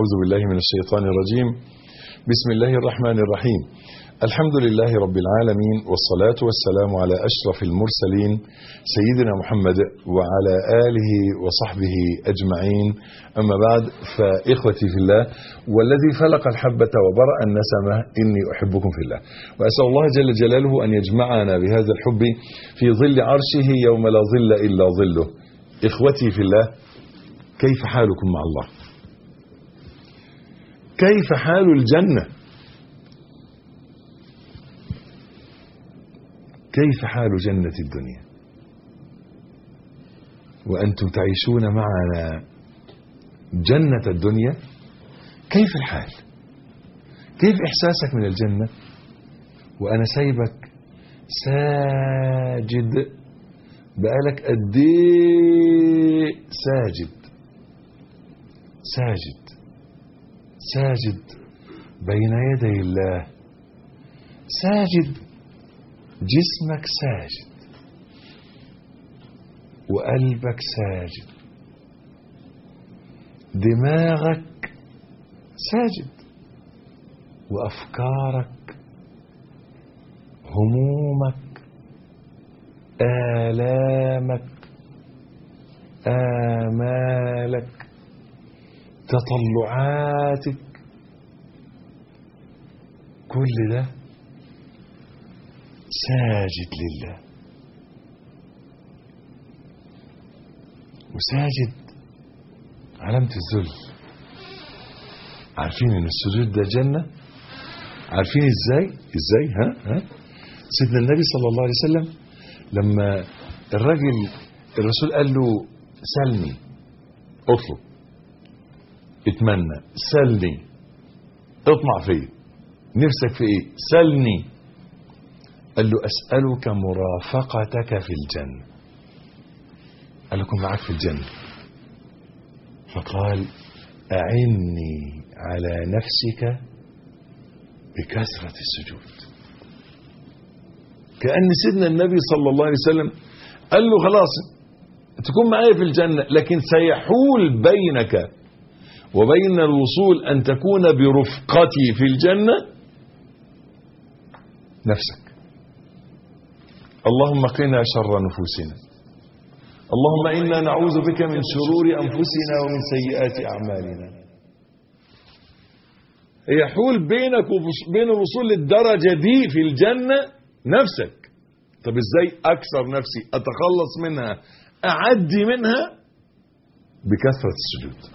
أعوذ بالله من الشيطان الرجيم. بسم الله الرحمن الرحيم. الحمد لله رب العالمين، والصلاة والسلام على أشرف المرسلين سيدنا محمد وعلى آله وصحبه أجمعين. أما بعد، فإخوتي في الله والذي فلق الحبة وبرأ النسمة إني أحبكم في الله، وأسأل الله جل جلاله أن يجمعنا بهذا الحب في ظل عرشه يوم لا ظل إلا ظله. إخوتي في الله، كيف حالكم مع الله؟ كيف حال الجنة؟ كيف حال جنة الدنيا وأنتم تعيشون معنا جنة الدنيا؟ كيف الحال؟ كيف إحساسك من الجنة وأنا سايبك ساجد بقالك قد ايه ساجد ساجد ساجد بين يدي الله، ساجد جسمك ساجد وقلبك ساجد، دماغك ساجد وأفكارك، همومك، آلامك، آمالك، تطلعاتك، كل ده ساجد لله. وساجد علامة الذل. عارفين ان السجود ده جنة؟ عارفين ازاي؟ ها سيدنا النبي صلى الله عليه وسلم لما الرسول قال له سلني، اطلب، اتمنى، سلني، اطمع فيه، نفسك في ايه؟ سلني. قال له أسألك مرافقتك في الجنة. قال لكم معك في الجنة. فقال أعني على نفسك بكثرة السجود. كأن سيدنا النبي صلى الله عليه وسلم قال له خلاص تكون معايا في الجنة، لكن سيحول بينك وبين الوصول أن تكون برفقتي في الجنة نفسك. اللهم قنا شر نفوسنا، اللهم إنا نعوذ بك من شرور أنفسنا ومن سيئات أعمالنا. يحول بينك وبين الوصول للدرجة دي في الجنة نفسك. طب ازاي أكسر نفسي، أتخلص منها، أعدي منها؟ بكثرة السجود.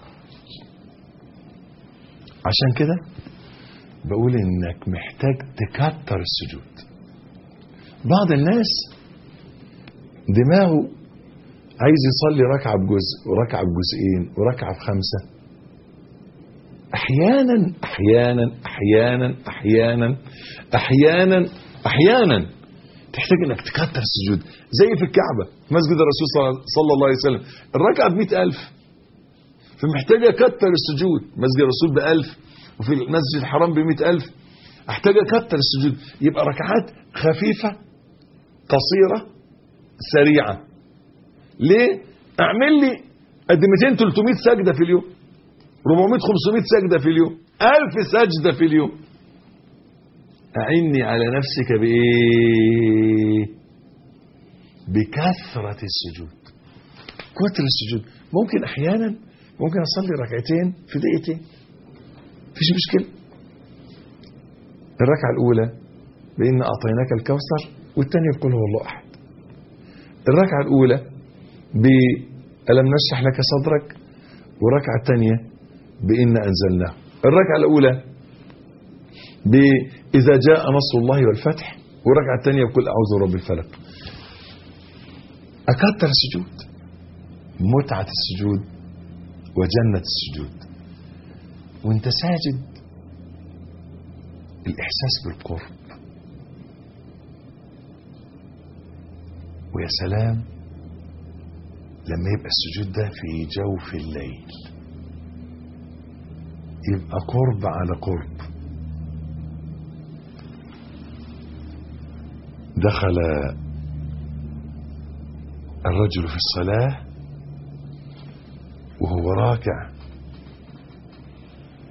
عشان كده بقول إنك محتاج تكتر السجود. بعض الناس دماغه عايز يصلي ركعة بجزء وركعة بجزئين وركعة بخمسة. أحيانا أحيانا أحيانا أحيانا أحيانا أحيانا تحتاج إنك تكتر السجود. زي في الكعبة في مسجد الرسول صلى الله عليه وسلم الركعة ب100,000، فمحتاج أكتر السجود. مسجد الرسول ب1000 وفي المسجد الحرام ب100,000. أحتاج أكتر السجود، يبقى ركعات خفيفة قصيرة سريعة. ليه؟ اعمل لي قد 200-300 سجدة في اليوم، 400-500 سجدة في اليوم، 1000 سجدة في اليوم. أعني على نفسك بإيه؟ بكثرة السجود. كتر السجود. ممكن أحيانا ممكن أصلي ركعتين في دقيقتين، مفيش مشكلة. الركعة الأولى بإن أعطيناك الكوثر، والثانية بقول هو الله أحد. الركعة الأولى بألم نشرح لك صدرك، والركعة الثانية بإن أنزلناه. الركعة الأولى بإذا جاء نصر الله والفتح، والركعة الثانية بقول أعوذ برب الفلق. أكثر السجود. متعة السجود وجنة السجود. وانت ساجد الإحساس بالقرب. ويا سلام لما يبقى السجود ده في جوف الليل، يبقى قرب على قرب. دخل الرجل في الصلاة وهو راكع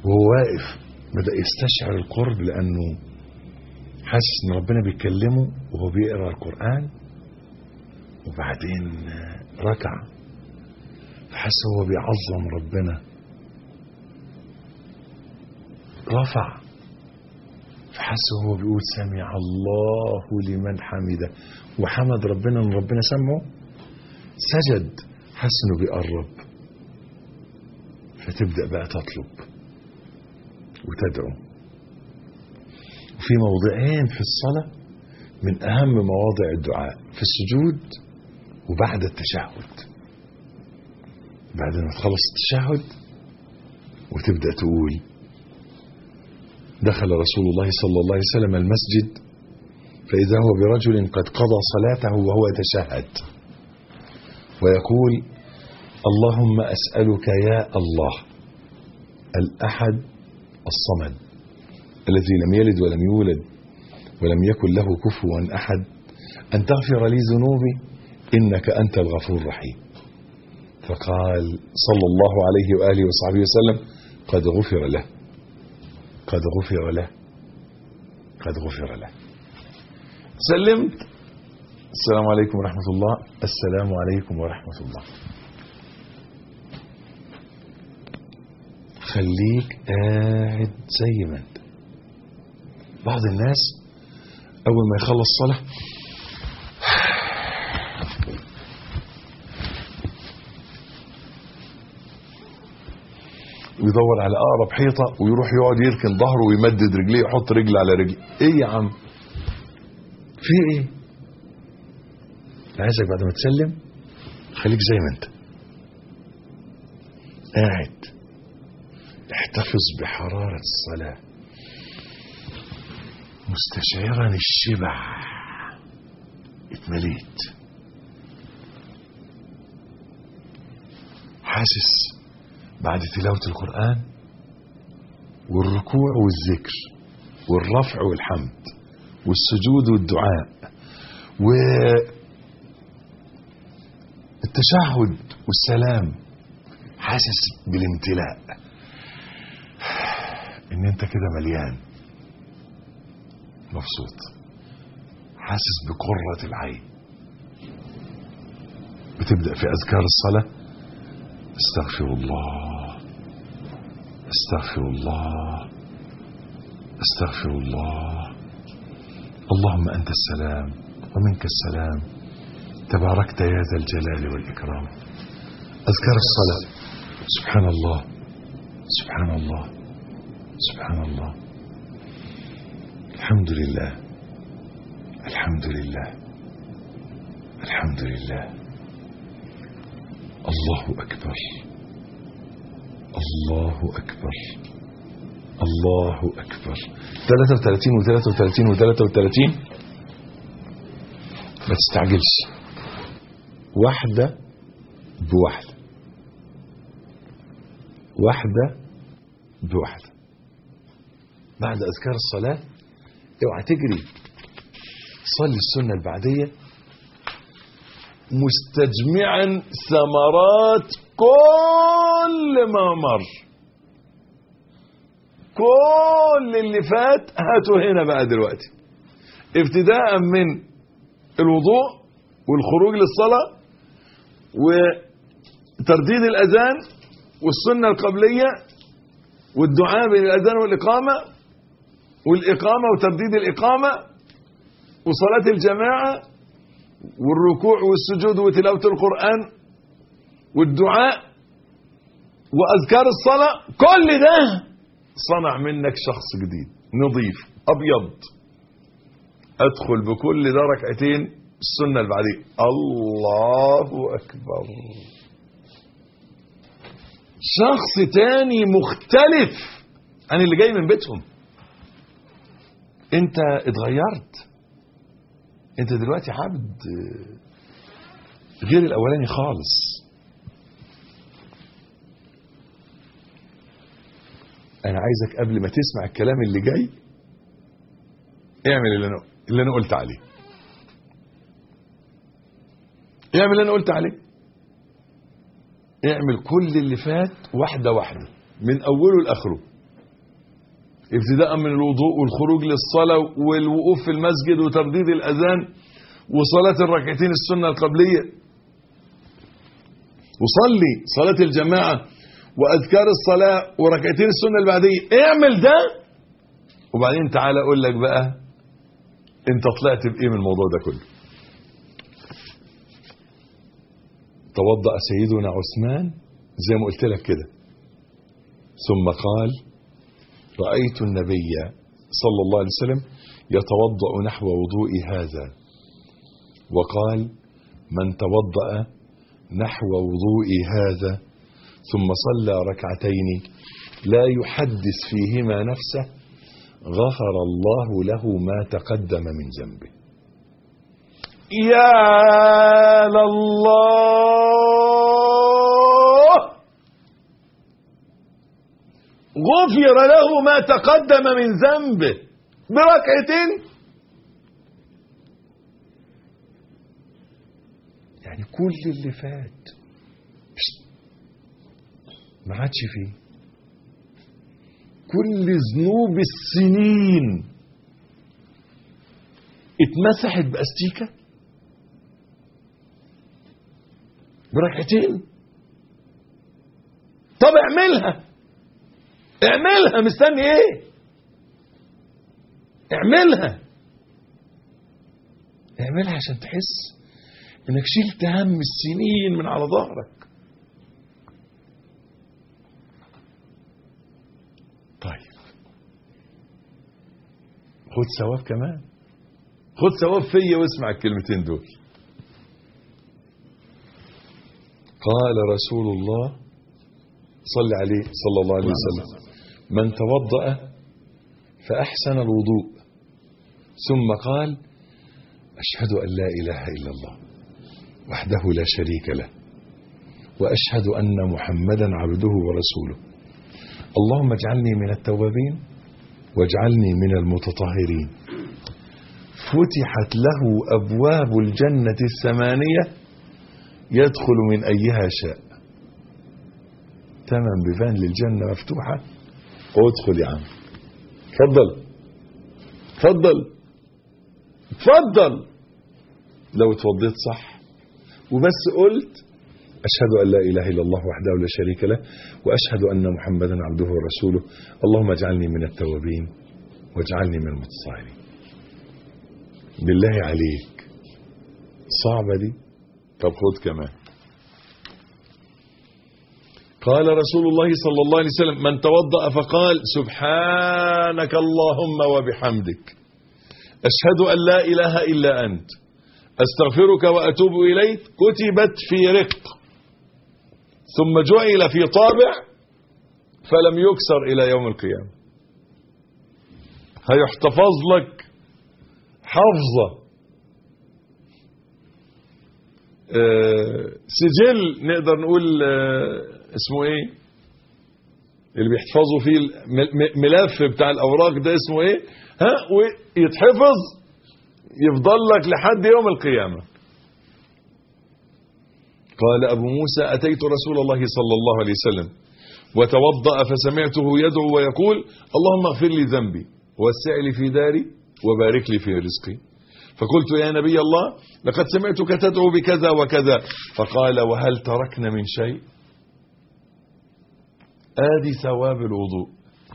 وهو واقف بدأ يستشعر القرب، لأنه حاسس ان ربنا بيكلمه وهو بيقرأ القرآن. وبعدين ركع، فحس هو بيعظم ربنا. رفع، فحس هو بيقول سمع الله لمن حمده، وحمد ربنا ان ربنا سمعه. سجد، حس انه بيقرب، فتبدأ بقى تطلب وتدعو. وفي موضعين في الصلاة من أهم مواضع الدعاء، في السجود وبعد التشهد. بعد ما تخلص التشهد وتبدأ تقول: دخل رسول الله صلى الله عليه وسلم المسجد فإذا هو برجل قد قضى صلاته وهو يتشهد ويقول: اللهم أسألك يا الله الأحد الصمد الذي لم يلد ولم يولد ولم يكن له كفوا أحد أن تغفر لي ذنوبي إنك أنت الغفور الرحيم. فقال صلى الله عليه وآله وصحبه وسلم: قد غفر له، قد غفر له، قد غفر له. سلمت: السلام عليكم ورحمة الله، السلام عليكم ورحمة الله. خليك قاعد زي ما انت. بعض الناس اول ما يخلص صلاة ويدور على اقرب حيطة ويروح يقعد يركن ظهره ويمدد رجليه ويحط رجل على رجل. ايه يا عم، في ايه؟ عايزك بعد ما تسلم خليك زي ما انت قاعد. احتفظ بحرارة الصلاة مستشعرا الشبع، اتمليت، حاسس بعد تلاوة القرآن والركوع والذكر والرفع والحمد والسجود والدعاء والتشهد والسلام، حاسس بالامتلاء، ان انت كده مليان مبسوط، حاسس بقرة العين. بتبدأ في أذكار الصلاة: استغفر الله، استغفر الله، استغفر الله، اللهم أنت السلام ومنك السلام، تباركت يا ذا الجلال والإكرام. أذكار الصلاة: سبحان الله، سبحان الله، سبحان الله، الحمد لله، الحمد لله، الحمد لله، الله أكبر، الله أكبر، الله أكبر. 33 و33 و33. ما تستعجلش، واحدة بواحدة، واحدة بواحدة. بعد أذكار الصلاة اوعى تجري، صلي السنة البعدية مستجمعا ثمرات كل ما مر. كل اللي فات هاته هنا بقى دلوقتي، ابتداء من الوضوء والخروج للصلاة وترديد الأذان والسنة القبلية والدعاء بين الأذان والإقامة والإقامة وترديد الإقامة وصلاة الجماعة والركوع والسجود وتلاوة القرآن والدعاء وأذكار الصلاة. كل ده صنع منك شخص جديد نظيف أبيض. أدخل بكل ده ركعتين السنة البعدية. الله أكبر. شخص تاني مختلف عن اللي جاي من بيتهم. انت اتغيرت، انت دلوقتي عبد غير الاولاني خالص. انا عايزك قبل ما تسمع الكلام اللي جاي اعمل اللي انا قلت عليه. اعمل اللي انا قلت عليه. اعمل كل اللي فات واحدة واحدة من اوله لاخره. ابتداء من الوضوء والخروج للصلاة والوقوف في المسجد وترديد الأذان وصلاة الركعتين السنة القبلية، وصلي صلاة الجماعة وأذكار الصلاة وركعتين السنة البعدية. اعمل ده وبعدين تعالى أقول لك بقى انت طلعت بإيه من الموضوع ده كله. توضأ سيدنا عثمان زي ما قلت لك كده، ثم قال رأيت النبي صلى الله عليه وسلم يتوضأ نحو وضوئي هذا، وقال من توضأ نحو وضوئي هذا ثم صلى ركعتين لا يحدث فيهما نفسه غفر الله له ما تقدم من ذنبه. يا لله، غفر له ما تقدم من ذنبه بركعتين. يعني كل اللي فات ما عادش فيه، كل ذنوب السنين اتمسحت بأستيكة بركعتين. طب اعملها، اعملها، مستني ايه؟ اعملها عشان تحس انك شلت هم السنين من على ظهرك. طيب خد ثواب كمان، خد ثواب فيا واسمع الكلمتين دول. قال رسول الله صلى عليه صلى الله عليه وسلم من توضأ فأحسن الوضوء ثم قال أشهد أن لا إله إلا الله وحده لا شريك له وأشهد أن محمدا عبده ورسوله اللهم اجعلني من التوابين واجعلني من المتطهرين، فتحت له أبواب الجنة الثمانية يدخل من أيها شاء. تمام، بيبان للجنة مفتوحة، ادخل يا عم، اتفضل اتفضل اتفضل. لو اتوضيت صح وبس قلت أشهد أن لا إله إلا الله وحده لا شريك له وأشهد أن محمدا عبده ورسوله اللهم اجعلني من التوابين واجعلني من المتطهرين. بالله عليك صعبة دي؟ طب خد كمان. قال رسول الله صلى الله عليه وسلم من توضأ فقال سبحانك اللهم وبحمدك أشهد أن لا إله إلا أنت أستغفرك وأتوب إليك كتبت في رق ثم جعل في طابع فلم يكسر إلى يوم القيامة. هيحتفظ لك حفظة، سجل نقدر نقول اسمه ايه اللي بيحفظوا فيه الملف بتاع الأوراق ده اسمه ايه، ويتحفظ يفضل لك لحد يوم القيامة. قال أبو موسى أتيت رسول الله صلى الله عليه وسلم وتوضأ فسمعته يدعو ويقول اللهم اغفر لي ذنبي ووسع لي في داري وبارك لي في رزقي، فقلت يا نبي الله لقد سمعتك تدعو بكذا وكذا، فقال وهل تركنا من شيء؟ آدي ثواب الوضوء،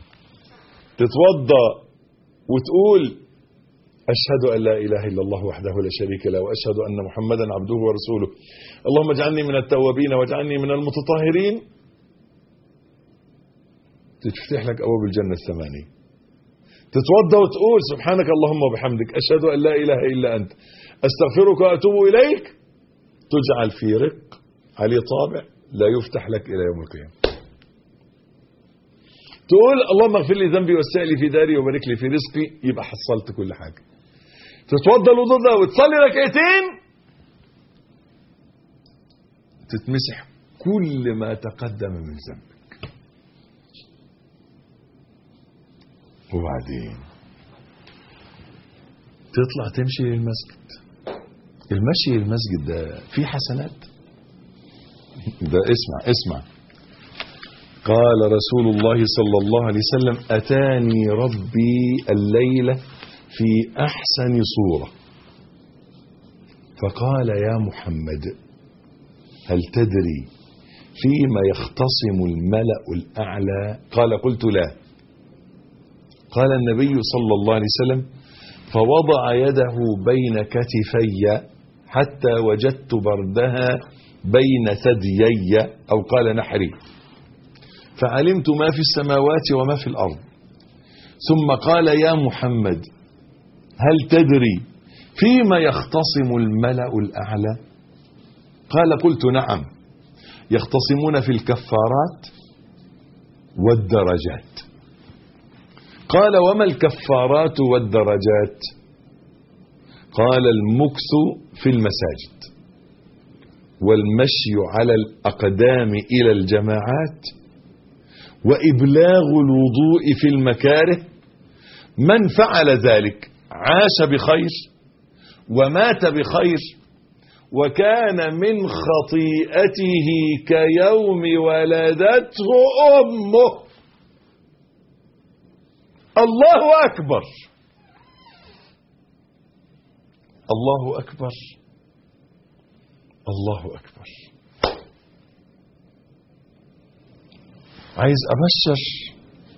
تتوضأ وتقول أشهد أن لا إله إلا الله وحده لا شريك له وأشهد أن محمدا عبده ورسوله اللهم اجعلني من التوابين واجعلني من المتطهرين، تفتح لك أبواب الجنة الثمانية. تتوضأ وتقول سبحانك اللهم وبحمدك أشهد أن لا إله إلا أنت أستغفرك وأتوب إليك، تجعل في رق عليه طابع لا يفتح لك إلى يوم القيامة. تقول اللهم اغفر لي ذنبي وسع لي في داري وبارك لي في رزقي، يبقى حصلت كل حاجة. تتوضأ الوضوء ده وتصلي ركعتين تتمسح كل ما تقدم من ذنبك. وبعدين تطلع تمشي للمسجد. المشي للمسجد ده فيه حسنات. ده اسمع قال رسول الله صلى الله عليه وسلم: أتاني ربي الليلة في أحسن صورة فقال: يا محمد، هل تدري فيما يختصم الملأ الأعلى؟ قال: قلت: لا. قال النبي صلى الله عليه وسلم: فوضع يده بين كتفي حتى وجدت بردها بين ثديي، أو قال نحري، فعلمت ما في السماوات وما في الأرض. ثم قال: يا محمد، هل تدري فيما يختصم الملأ الأعلى؟ قال: قلت: نعم، يختصمون في الكفارات والدرجات. قال: وما الكفارات والدرجات؟ قال: المكث في المساجد، والمشي على الأقدام إلى الجماعات، وإبلاغ الوضوء في المكاره. من فعل ذلك عاش بخير ومات بخير، وكان من خطيئته كيوم ولدته أمه. الله أكبر، الله أكبر، الله أكبر. عايز أبشر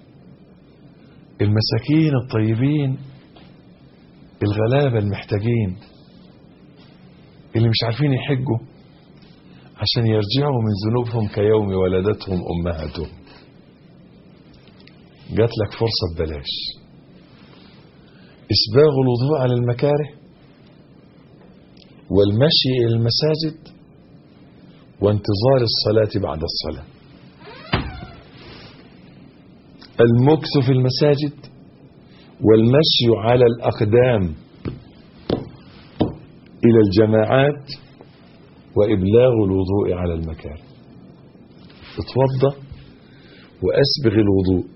المساكين الطيبين الغلابة المحتاجين اللي مش عارفين يحجوا عشان يرجعوا من ذنوبهم كيوم ولدتهم أمهاتهم. جات لك فرصة ببلاش: إسباغ الوضوء على المكاره، والمشي إلى المساجد، وانتظار الصلاة بعد الصلاة. المكث في المساجد، والمشي على الأقدام إلى الجماعات، وإبلاغ الوضوء على المكاره. اتوضى وأسبغ الوضوء،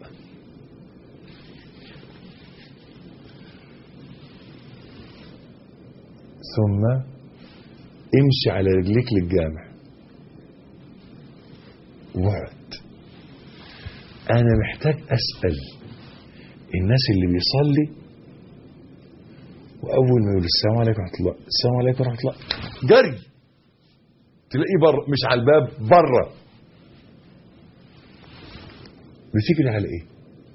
ثم امشي على رجليك للجامع وقعد. أنا محتاج أسأل الناس اللي بيصلي وأول ما يقول السلام عليكم ورحمة الله، السلام عليكم ورحمة الله، جري تلاقيه بره، مش على الباب، بره. بتجري على إيه؟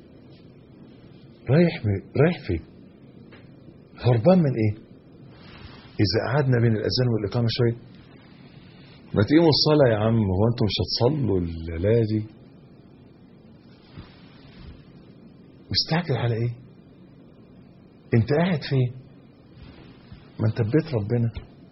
رايح فين؟ هربان من إيه؟ إذا قعدنا بين الأذان والإقامة شوية، ما تقيموا الصلاة يا عم، هو أنتم مش هتصلوا الليلة دي؟ مستعجل على إيه؟ أنت قاعد فين؟ ما أنت ببيت ربنا.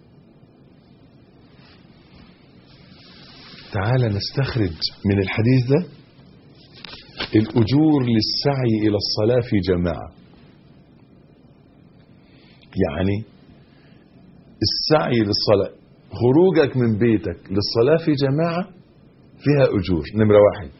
تعال نستخرج من الحديث ده الأجور للسعي إلى الصلاة في جماعة. يعني السعي للصلاة، خروجك من بيتك للصلاة في جماعة فيها أجور. نمرة 1: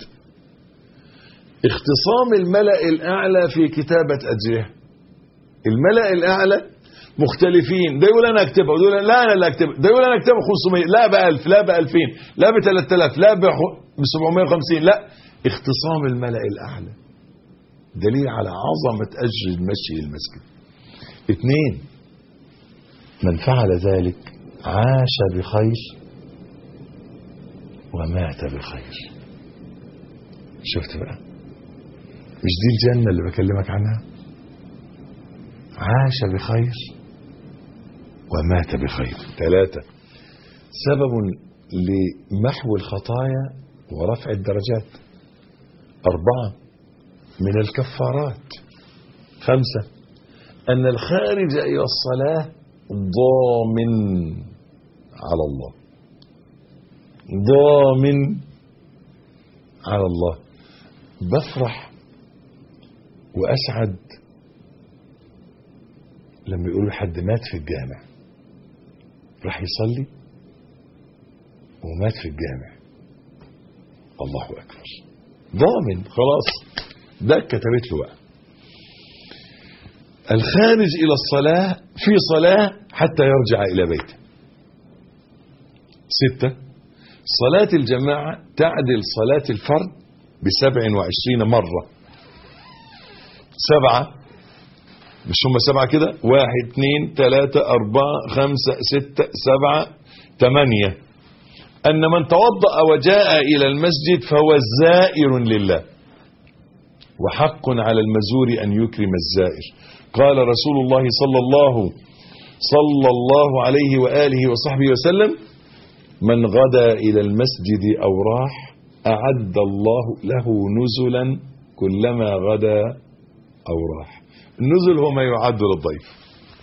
اختصام الملأ الأعلى في كتابة أجرها. الملأ الأعلى مختلفين، ده يقول أنا أكتبها، وده يقول لا أنا اللي أكتبها، ده يقول أنا أكتبها 500، لا ب1000، لا ب2000، لا ب3000، لا ب750. لا، اختصام الملأ الأعلى دليل على عظمة أجر المشي المسجد. 2: من فعل ذلك عاش بخير ومات بخير. شفت بقى؟ مش دي الجنة اللي بكلمك عنها؟ عاش بخير ومات بخير. 3: سبب لمحو الخطايا ورفع الدرجات. 4: من الكفارات. 5: أن الخارج إلى الصلاة ضامن على الله، ضامن على الله. بفرح وأسعد لما يقولوا حد مات في الجامع، راح يصلي ومات في الجامع. الله أكبر، ضامن خلاص، ده كتبت له بقى. الخارج إلى الصلاة في صلاة حتى يرجع إلى بيته. 6: صلاة الجماعة تعدل صلاة الفرد ب27 مرة. 7 مش هم 7 كده؟ 1 2 3 4 5 6 7 8. أن من توضأ وجاء إلى المسجد فهو زائر لله، وحق على المزور أن يكرم الزائر. قال رسول الله صلى الله عليه وآله وصحبه وسلم: من غدا إلى المسجد أو راح أعد الله له نزلا كلما غدا أو راح. النزل هو ما يعد للضيف.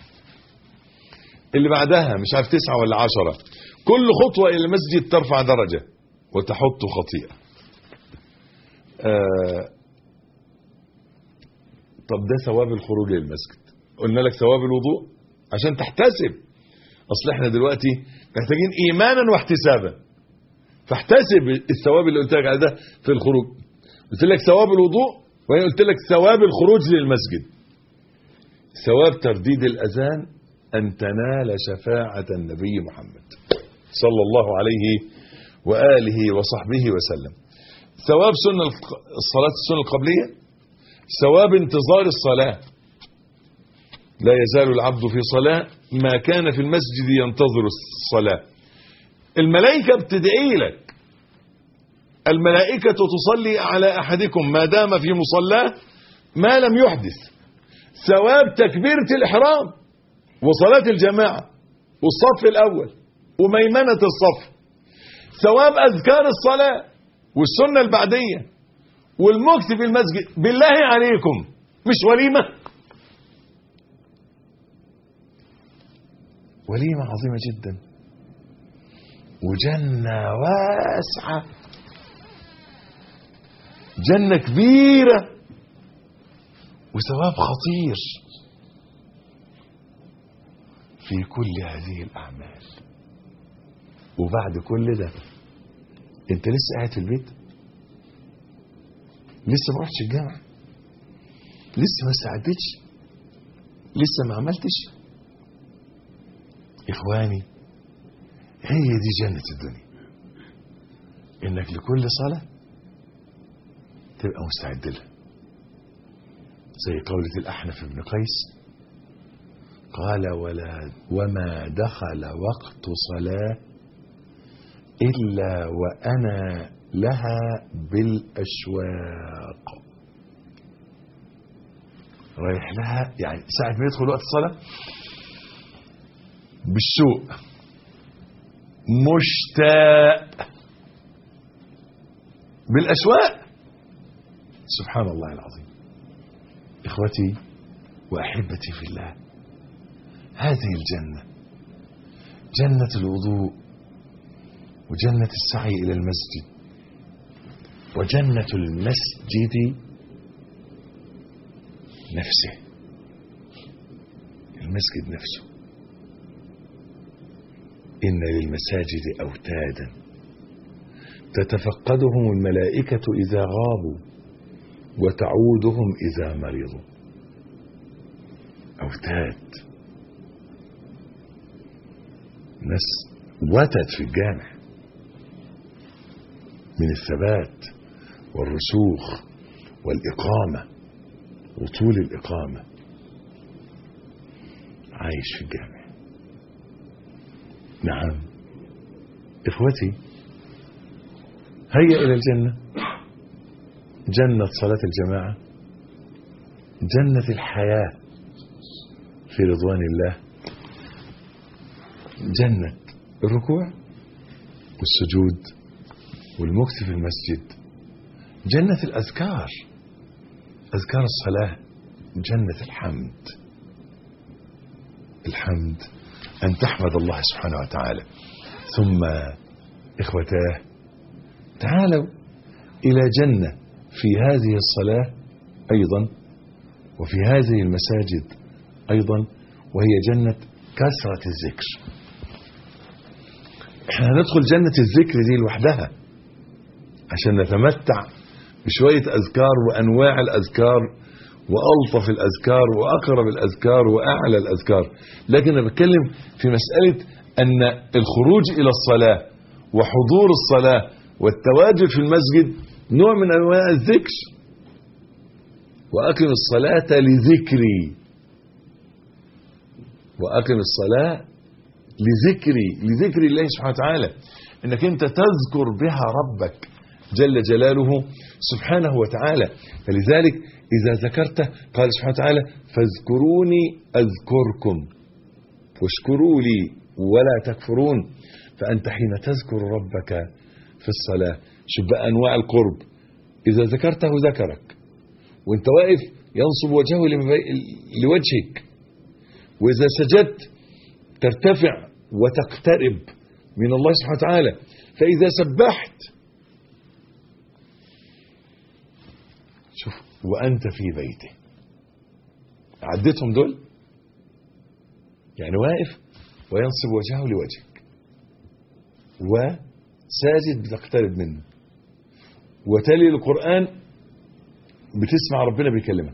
اللي بعدها مش عارف 9 ولا 10. كل خطوة إلى المسجد ترفع درجة وتحط خطيئة. طب ده ثواب الخروج للمسجد. قلنا لك ثواب الوضوء عشان تحتسب. أصل احنا دلوقتي محتاجين إيمانا واحتسابا، فاحتسب الثواب اللي قلت لك على ده في الخروج. قلت لك ثواب الوضوء، وهي قلت لك ثواب الخروج للمسجد. ثواب ترديد الأذان أن تنال شفاعة النبي محمد صلى الله عليه وآله وصحبه وسلم. ثواب سنة الصلاة، السنة القبلية. ثواب انتظار الصلاة. لا يزال العبد في صلاة ما كان في المسجد ينتظر الصلاة. الملائكة بتدعي لك. الملائكة تصلي على أحدكم ما دام في مصلاه ما لم يحدث. ثواب تكبيرة الإحرام وصلاة الجماعة والصف الأول وميمنة الصف. ثواب أذكار الصلاة والسنة البعدية والمكث في المسجد. بالله عليكم مش وليمة؟ وليمة عظيمة جدا، وجنة واسعة، جنة كبيرة، وثواب خطير في كل هذه الأعمال. وبعد كل ده انت لسه قاعد في البيت، لسه ما رحتش الجامعة، لسه ما استعدتش، لسه ما عملتش. إخواني، هي دي جنة الدنيا، إنك لكل صلاة تبقى مستعد لها. زي قولة الأحنف بن قيس قال: وما دخل وقت صلاة إلا وأنا لها بالأشواق. رايح لها يعني ساعة ما يدخل وقت الصلاة بالشوق، مشتاق بالأشواق. سبحان الله العظيم. إخوتي وأحبتي في الله، هذه الجنة، جنة الوضوء، وجنة السعي إلى المسجد، وجنة المسجد نفسه، المسجد نفسه. إن للمساجد أوتادا تتفقدهم الملائكة إذا غابوا وتعودهم إذا مرضوا. أوتاد، ناس وتد في الجامع من الثبات والرسوخ والإقامة وطول الإقامة، عايش في الجامع. نعم إخوتي، هيا إلى الجنة، جنة صلاة الجماعة، جنة الحياة في رضوان الله، جنة الركوع والسجود والمكث في المسجد، جنة الأذكار، أذكار الصلاة، جنة الحمد. الحمد أن تحمد الله سبحانه وتعالى. ثم إخوتاه، تعالوا إلى جنة في هذه الصلاة أيضا وفي هذه المساجد أيضا، وهي جنة كثرة الذكر. احنا هندخل جنة الذكر دي لوحدها عشان نتمتع بشوية أذكار وأنواع الأذكار وألطف الأذكار وأقرب الأذكار وأعلى الأذكار. لكن أنا بتكلم في مسألة أن الخروج إلى الصلاة وحضور الصلاة والتواجد في المسجد نوع من أنواع الذكر. وأقم الصلاة لذكري، وأقم الصلاة لذكر الله سبحانه وتعالى، إنك أنت تذكر بها ربك جل جلاله سبحانه وتعالى. فلذلك إذا ذكرته قال سبحانه وتعالى فاذكروني أذكركم واشكروا لي ولا تكفرون. فأنت حين تذكر ربك في الصلاة، شوف بقى أنواع القرب، إذا ذكرته ذكرك، وانت واقف ينصب وجهه لوجهك، وإذا سجدت ترتفع وتقترب من الله سبحانه وتعالى، فإذا سبحت شوف وأنت في بيته. عدتهم دول، يعني واقف وينصب وجهه لوجهك، وساجد بتقترب منه، وتالي القرآن بتسمع ربنا بيكلمك،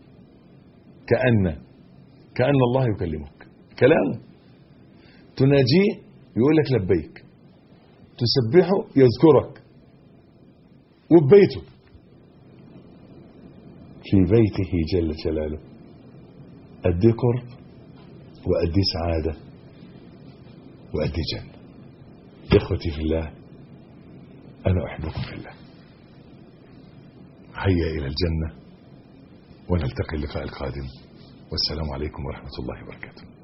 كأن الله يكلمك كلامه، تناجيه يقول لك لبيك، تسبحه يذكرك، وببيته في بيته جل جلاله. أدي قرب وأدي سعادة وأدي جنة. إخوتي في الله، أنا أحبكم في الله. هيا إلى الجنة، ونلتقي اللقاء القادم، والسلام عليكم ورحمة الله وبركاته.